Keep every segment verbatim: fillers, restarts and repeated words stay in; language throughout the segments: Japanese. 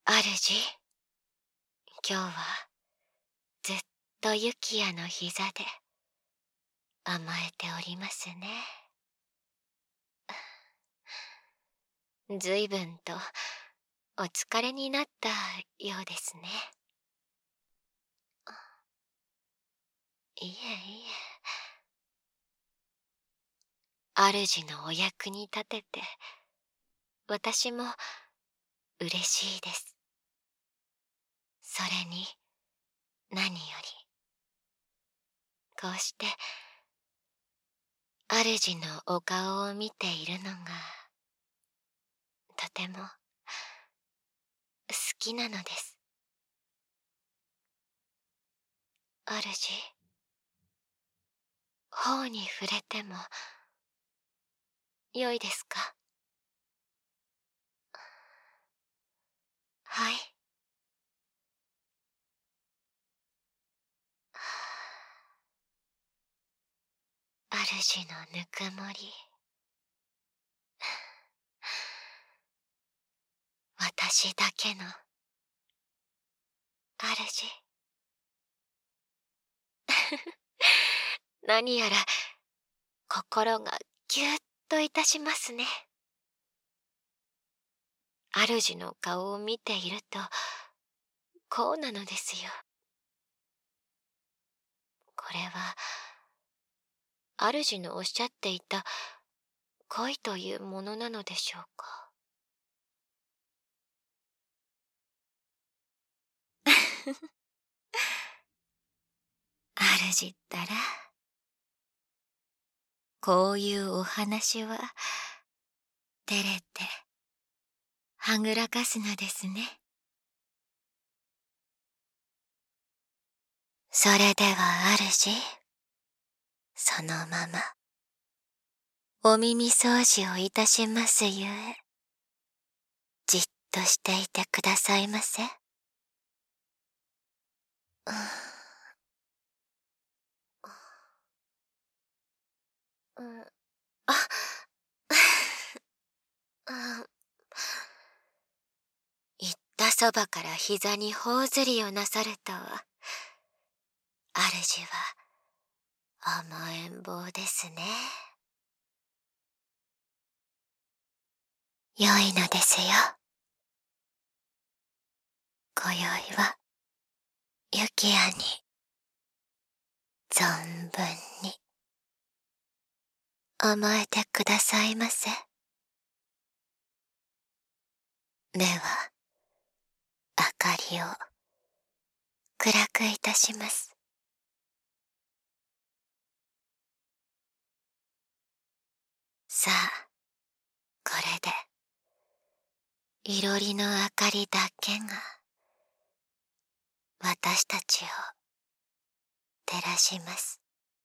主、今日はずっとユキヤの膝で甘えておりますね。ずいぶんとお疲れになったようですね。いえいえ、主のお役に立てて私も嬉しいです。それに何よりこうして主のお顔を見ているのがとても好きなのです。主、頬に触れてもよいですか？はい。主のぬくもり、私だけの主。何やら心がぎゅっといたしますね。主の顔を見ているとこうなのですよ。これは主のおっしゃっていた恋というものなのでしょうか。主ったらこういうお話は照れてはぐらかすのですね。それでは主、そのままお耳掃除をいたしますゆえ、じっとしていてくださいませ。うんうん、あうん言ったそばから膝に頬ずりをなさるとは、主は甘えん坊ですね。良いのですよ。今宵はユキヤに存分に甘えてくださいませ。では明かりを暗くいたします。さあ、これでいろりの明かりだけが私たちを照らします。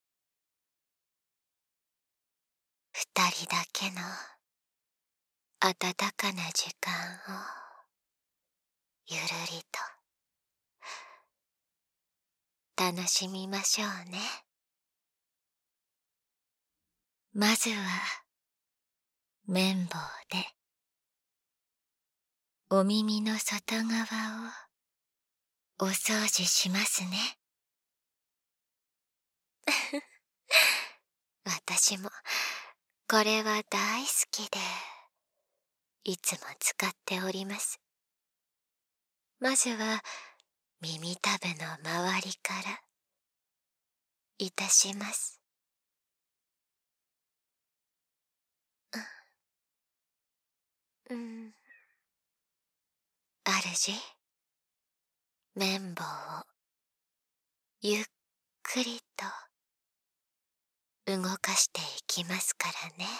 二人だけの温かな時間をゆるりと楽しみましょうね。まずは綿棒でお耳の外側をお掃除しますね。私もこれは大好きでいつも使っております。まずは耳たぶの周りからいたします。うん、主、綿棒をゆっくりと動かしていきますからね。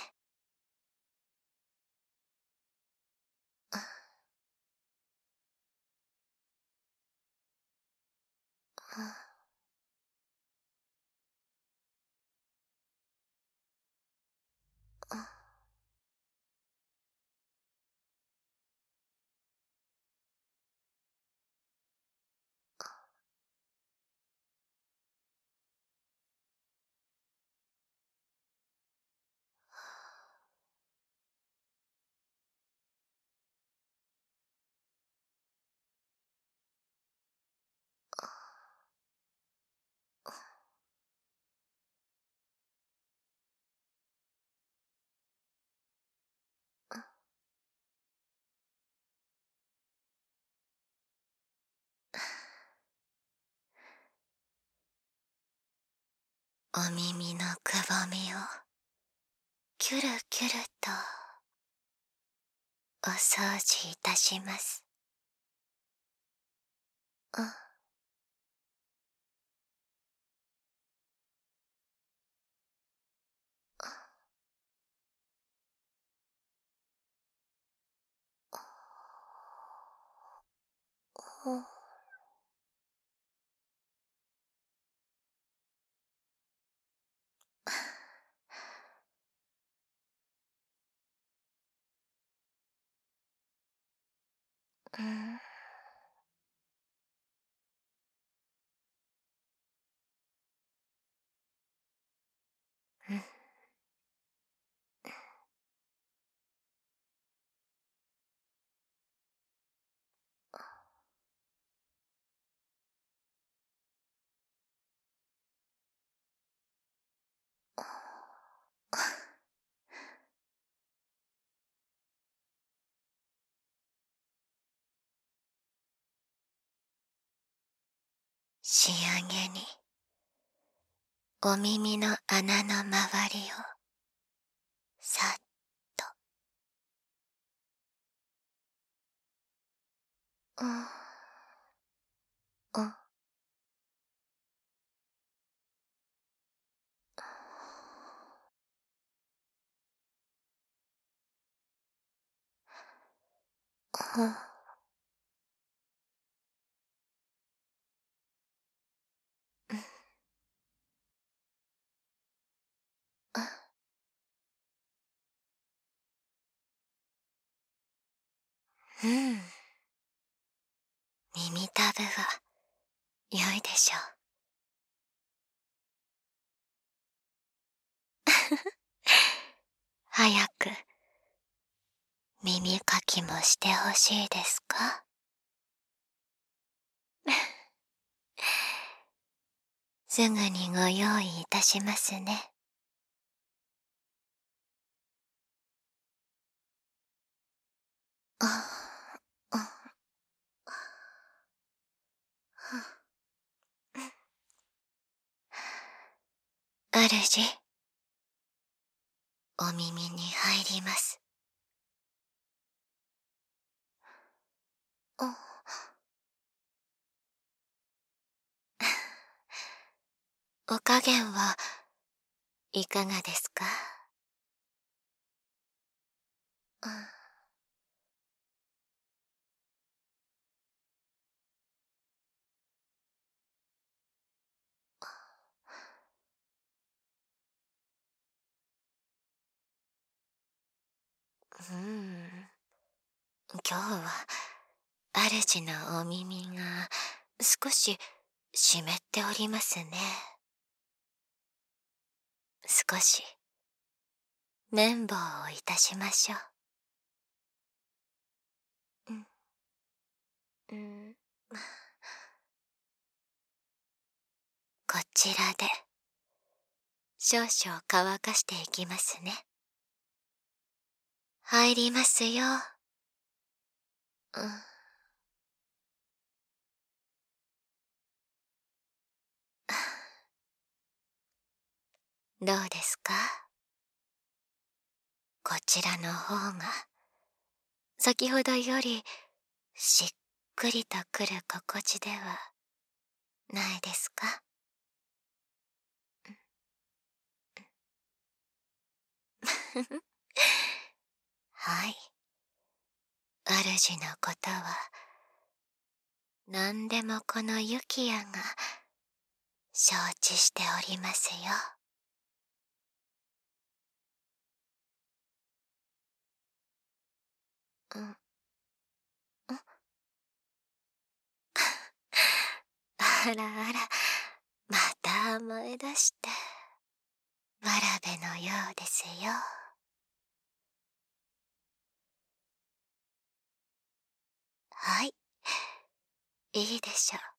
お耳のくぼみをキュルキュルとお掃除いたします。うん。うん。うん。仕上げにお耳の穴の周りをさっと。うん。うん。うん。うん。耳たぶは良いでしょう。早く耳かきもしてほしいですか？すぐにご用意いたしますね。ああ、主、お耳に入ります。あ、お加減はいかがですか？うん、今日は主のお耳が少し湿っておりますね。少し綿棒をいたしましょう。うん、うん、こちらで少々乾かしていきますね。入りますよ。うん。どうですか？こちらの方が先ほどよりしっくりとくる心地ではないですか？はい。主のことは何でもこのユキヤが承知しておりますよ。うん。あらあら、また甘え出して。わらべのようですよ。はい、いいでしょう。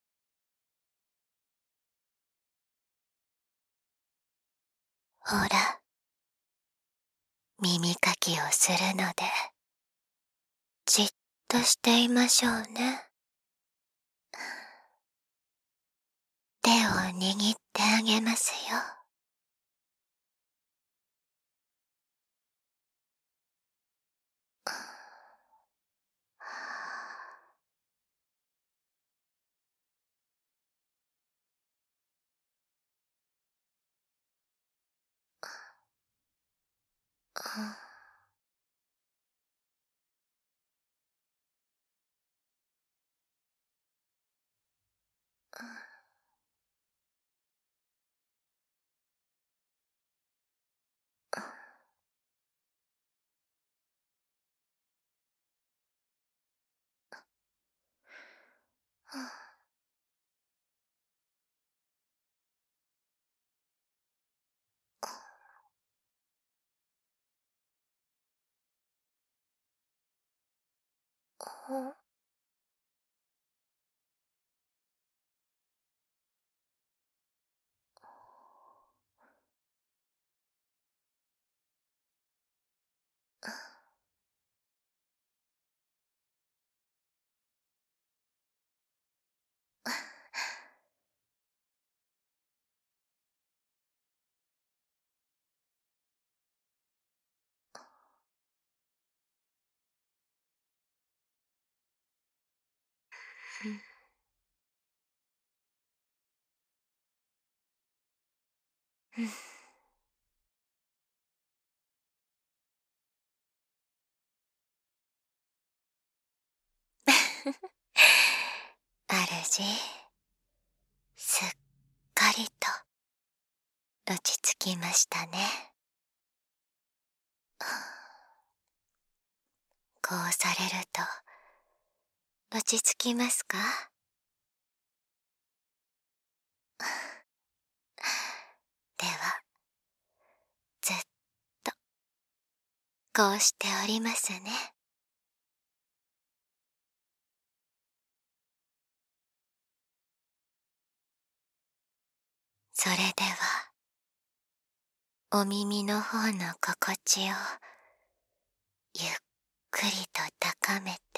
ほら、耳かきをするので、じっとしていましょうね。手を握っってあげますよ。主、すっかりと落ち着きましたね。こうされると落ち着きますか？では、ずっとこうしておりますね。それでは、お耳の方の心地をゆっくりと高めて、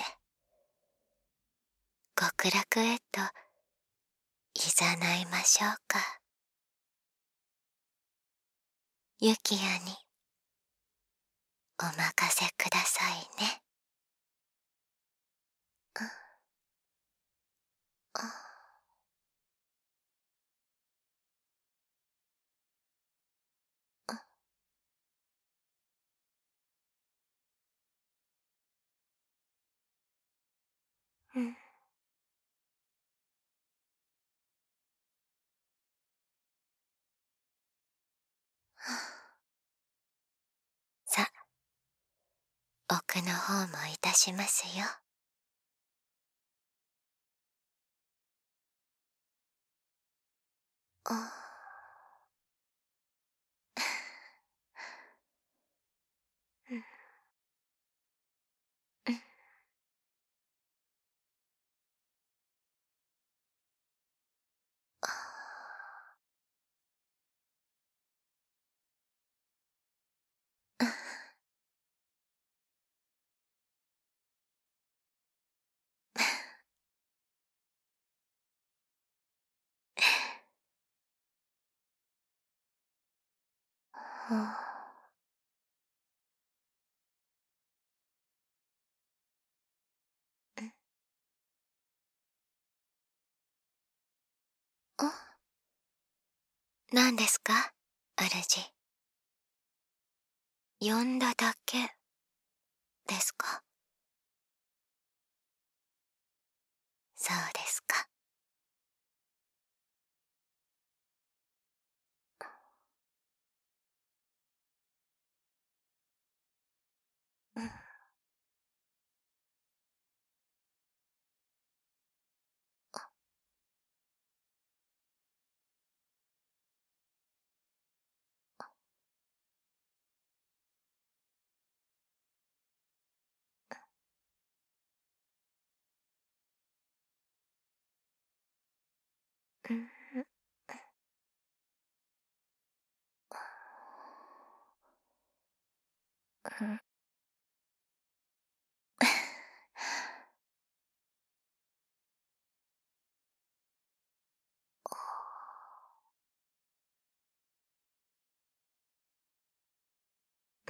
極楽へと誘いましょうか。ユキヤにお任せくださいね。うん。さ、奥の方もいたしますよ。何ですか、主。呼んだだけですか？そうですか。うん。うん。うん。 うん。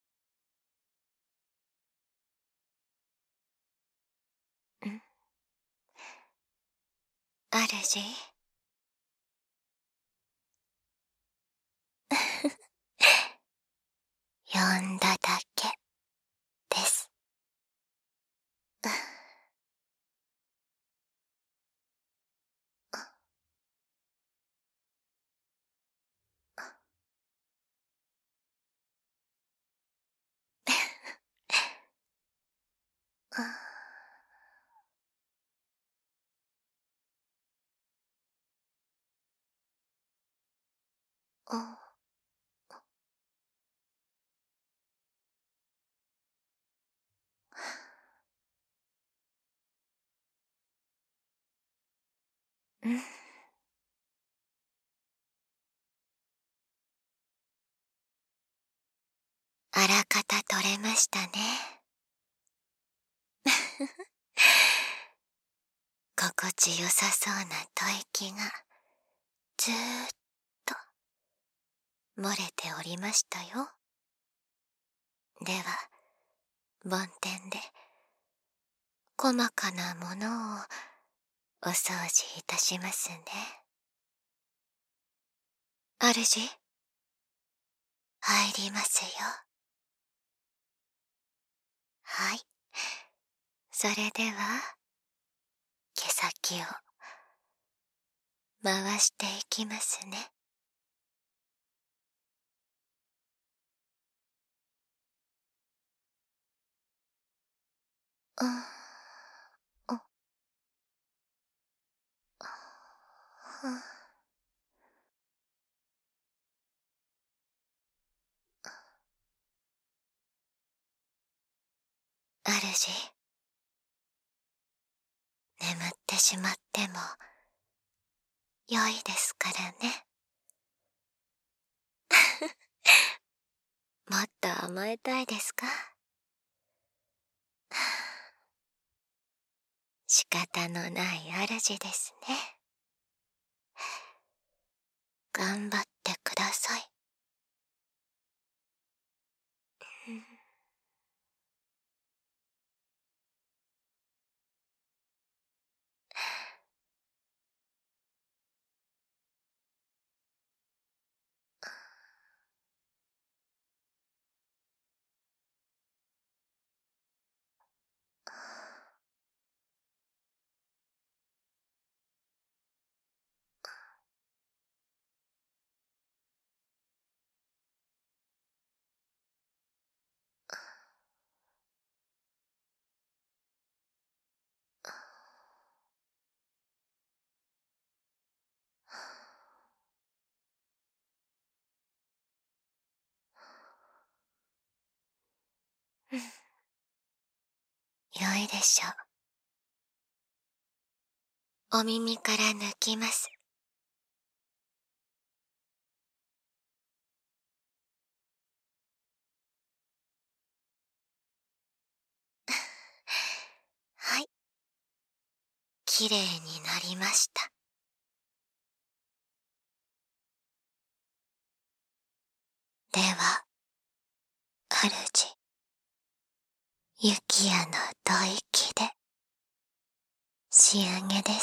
うん。主呼んだだけです。うん。あらかた取れましたね。心地よさそうな吐息がずーっと漏れておりましたよ。では、梵天で細かなものをお掃除いたしますね。主、入りますよ。はい。それでは、毛先を回していきますね。うん。うん。主、眠ってしまっても良いですからね。もっと甘えたいですか？仕方のない主ですね。頑張ってください。良いでしょう。お耳から抜きます。はい。きれいになりました。では、主、雪夜の吐息で仕上げです。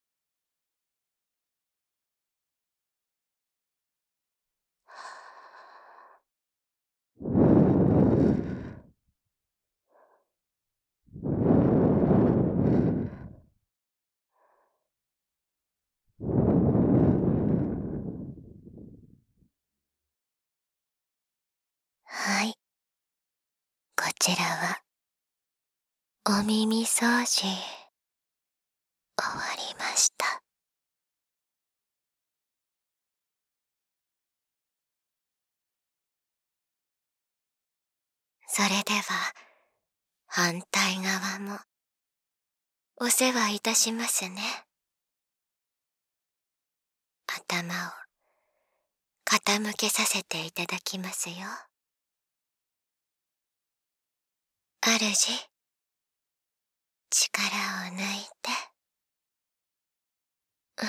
はい。こちらは、お耳掃除、終わりました。それでは、反対側も、お世話いたしますね。頭を、傾けさせていただきますよ。主、力を抜いて。うん、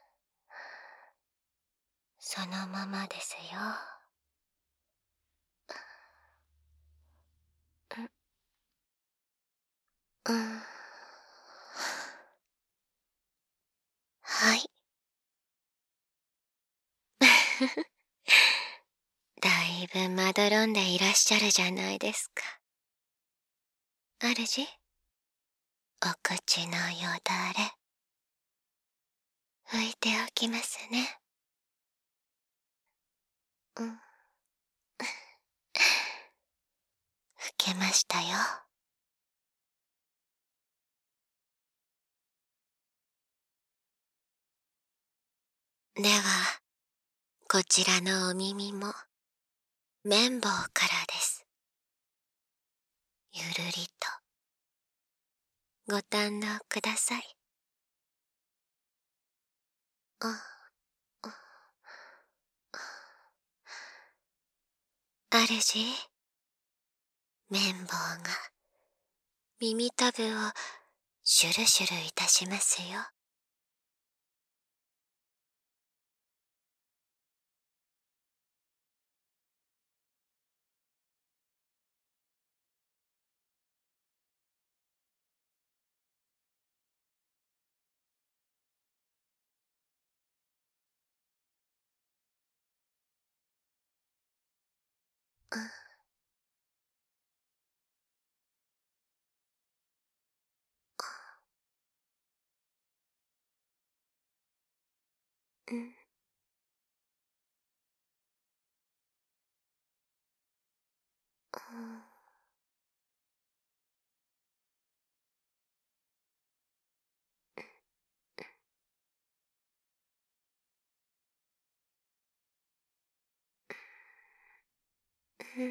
そのままですよ。 うん。はい。だいぶまどろんでいらっしゃるじゃないですか。主、お口のよだれ、拭いておきますね。うん。拭けましたよ。では、こちらのお耳も、綿棒からです。ゆるりと、ご堪能ください。あ、主、綿棒が、耳たぶを、シュルシュルいたしますよ。うん。うん。うん。うん。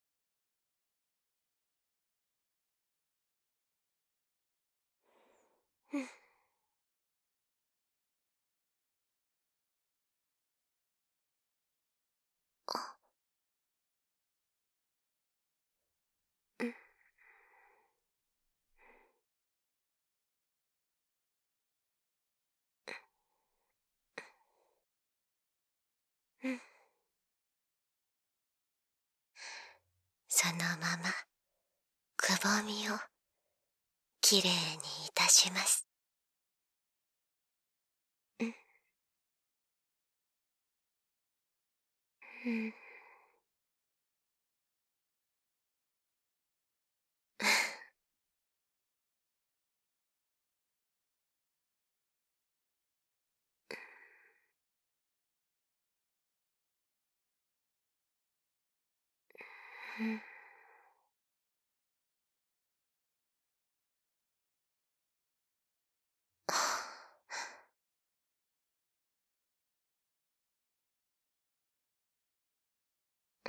うん。あ、うん。うん。そのまま、くぼみを、きれいにいたします。うん。うん。うん。うん。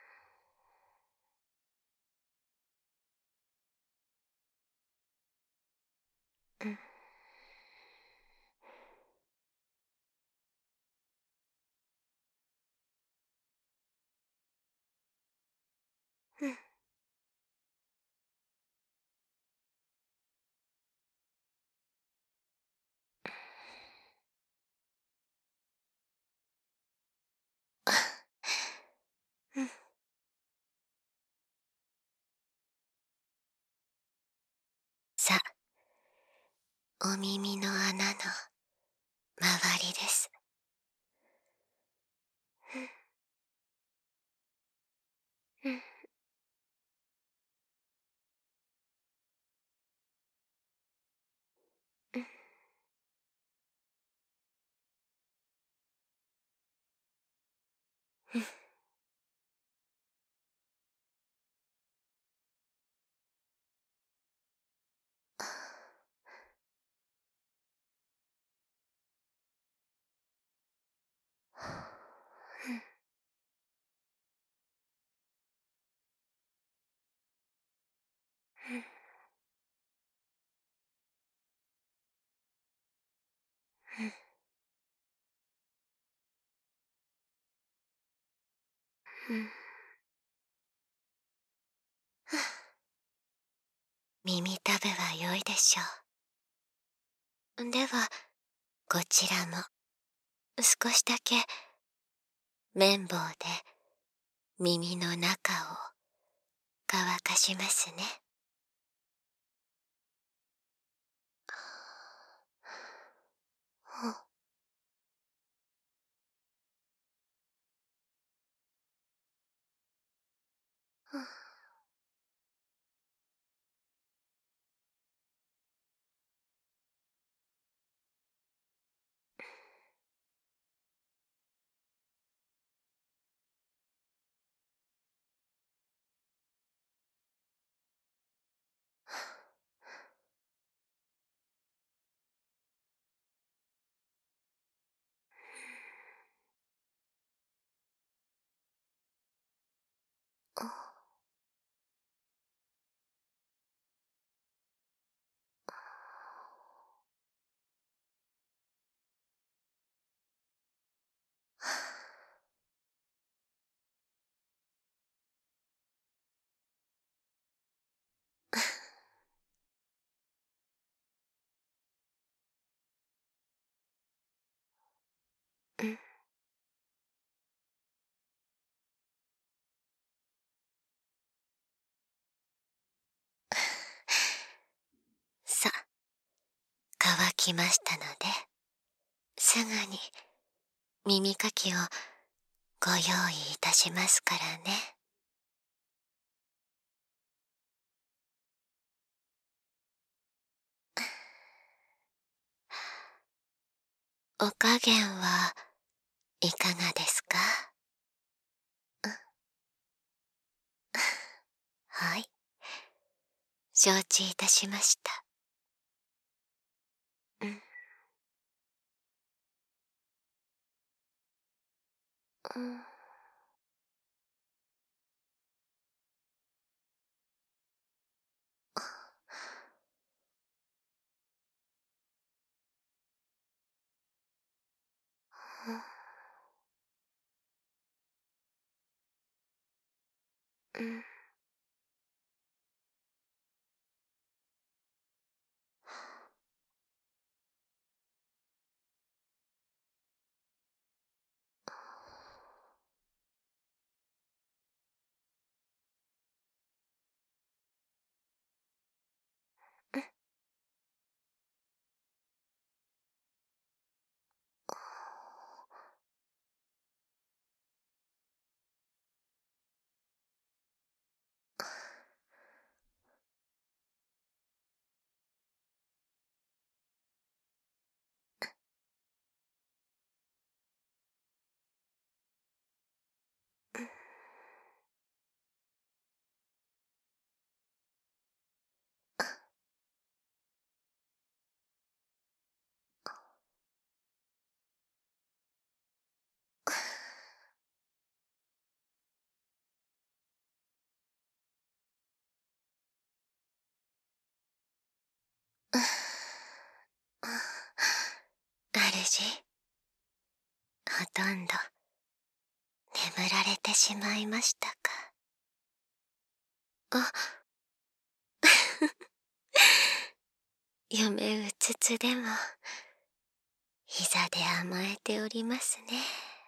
うん。うん。うん。さ、お耳の穴の周りです。うん。うん。うん。うん。耳たぶは良いでしょう。では、こちらも、少しだけ、綿棒で、耳の中を、乾かしますね。 乾きましたので、すぐに耳かきをご用意いたしますからね。お加減はいかがですか？はい、承知いたしました。うん。うん。うん。主、ほとんど眠られてしまいましたか？あ夢うつつでも膝で甘えておりますね。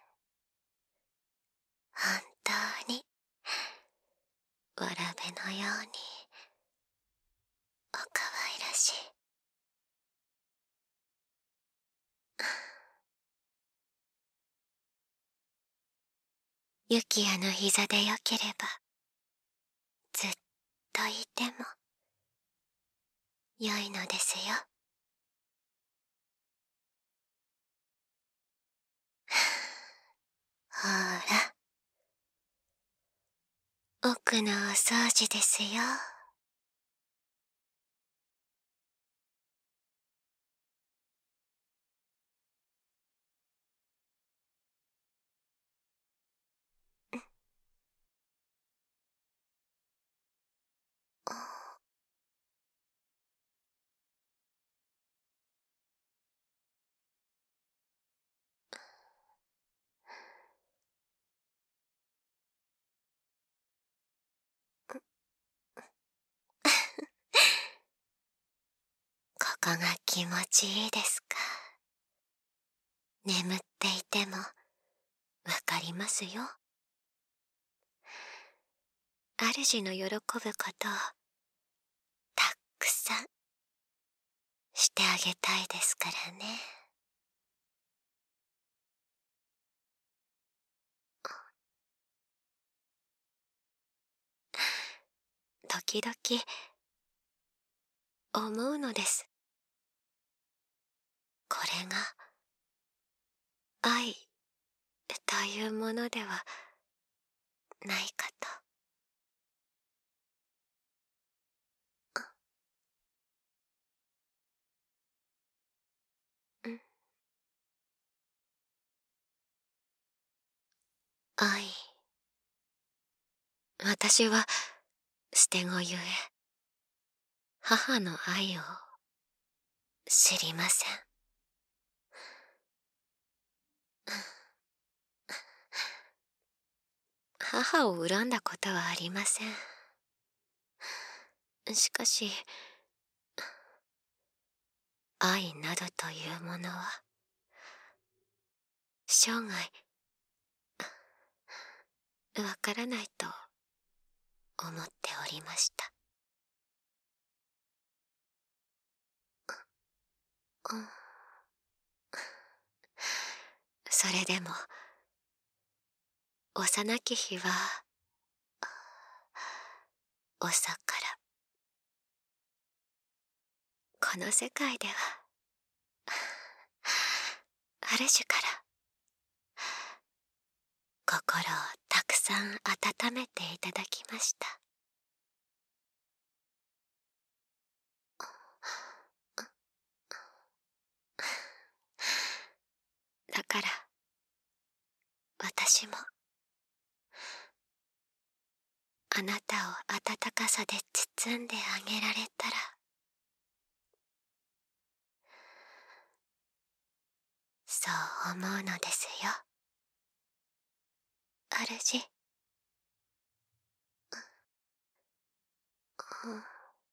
本当にわらべのようにおかわいらしい。ユキヤの膝でよければずっといても良いのですよ。ほら、奥のお掃除ですよ。ここが気持ちいいですか？眠っていてもわかりますよ。主の喜ぶことをたくさんしてあげたいですからね。時々思うのです。これが愛というものではないかと。うん。愛。私は捨て子ゆえ母の愛を知りません。母を恨んだことはありません。しかし愛などというものは生涯わからないと思っておりました。 うん、それでも幼き日は遅からこの世界ではある種から心をたくさん温めていただきました。だから私もあなたを温かさで包んであげられたら、そう思うのですよ、主。うん、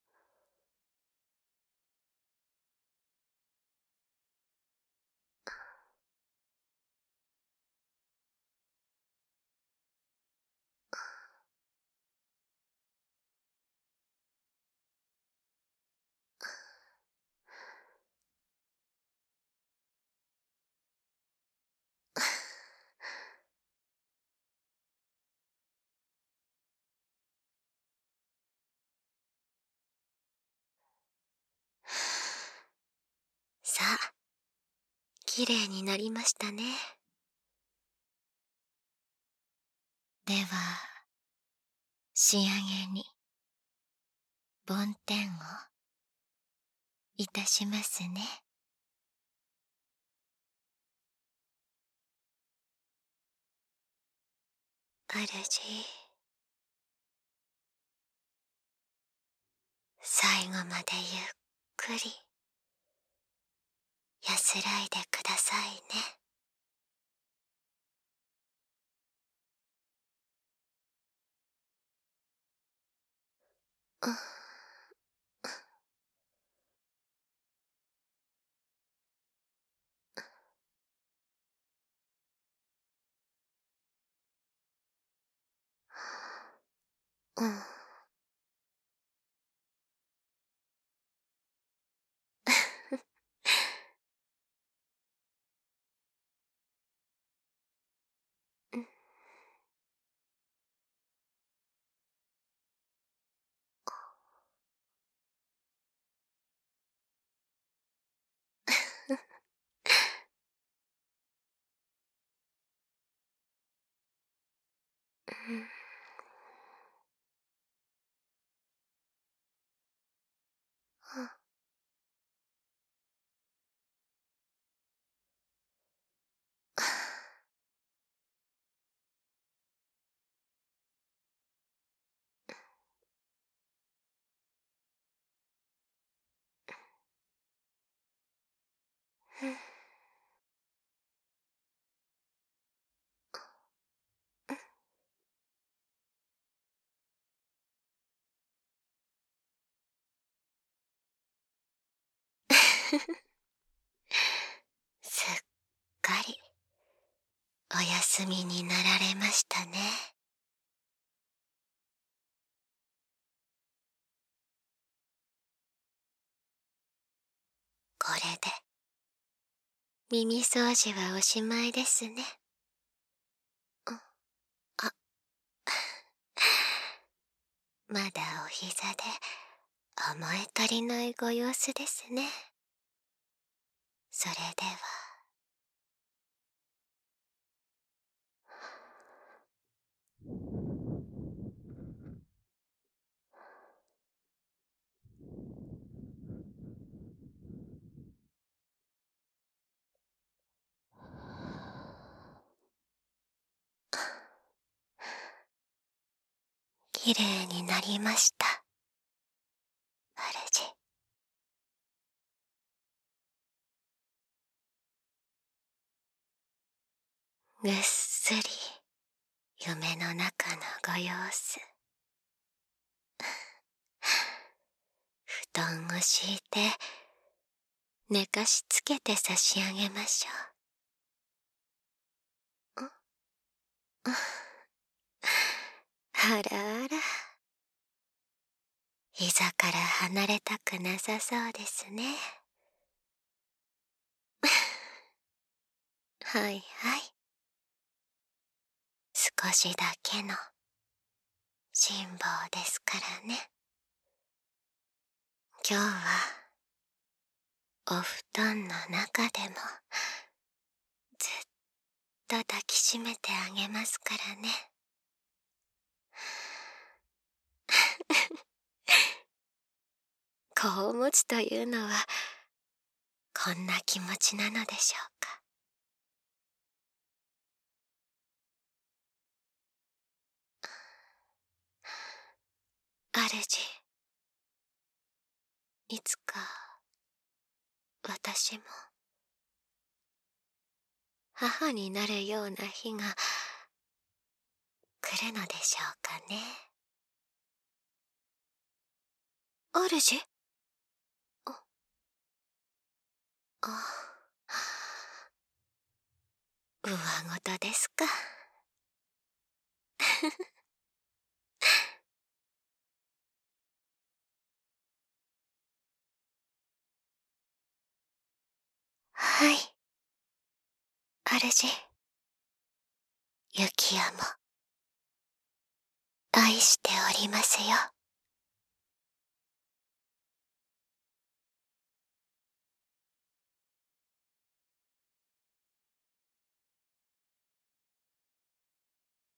さあ、きれいになりましたね。では、仕上げに梵天をいたしますね。主、最後までゆっくり安らいでくださいね。うん、うん。すっかりお休みになられましたね。これで耳掃除はおしまいですね。うん、あ、まだお膝で思い足りないご様子ですね。それでは。きれいになりました、主。ぐっすり夢の中のご様子。布団を敷いて寝かしつけて差し上げましょう。んあらあら、膝から離れたくなさそうですね。 はいはい。少しだけの辛抱ですからね。今日はお布団の中でもずっと抱きしめてあげますからね。子を持つというのはこんな気持ちなのでしょうか。主、いつか私も母になるような日が来るのでしょうかね。主？あ、あ、上事ですか。はい、主。ユキヤも愛しておりますよ。